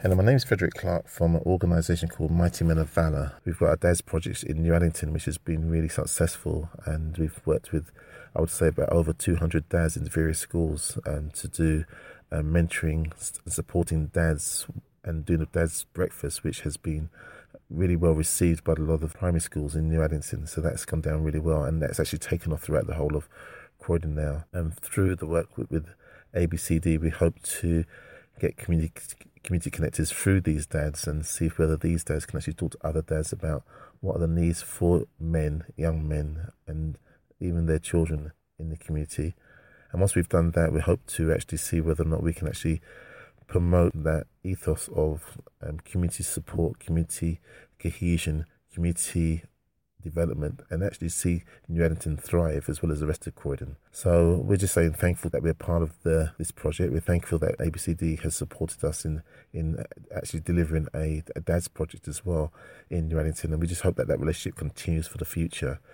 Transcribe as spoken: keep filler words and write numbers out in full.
Hello, my name is Frederick Clark from an organisation called Mighty Men of Valour. We've got our dads project in New Addington, which has been really successful, and we've worked with, I would say, about over two hundred dads in various schools um, to do uh, mentoring, supporting dads, and doing a dads breakfast, which has been really well received by a lot of primary schools in New Addington. So that's gone down really well, and that's actually taken off throughout the whole of Croydon now. And through the work with, with A B C D, we hope to get community community connectors through these dads and see whether these dads can actually talk to other dads about what are the needs for men, young men, and even their children in the community. And once we've done that, we hope to actually see whether or not we can actually promote that ethos of um, community support, community cohesion, community development, and actually see New Addington thrive as well as the rest of Croydon. So we're just saying thankful that we're part of the this project. We're thankful that A B C D has supported us in in actually delivering a, a dad's project as well in New Addington, and we just hope that that relationship continues for the future.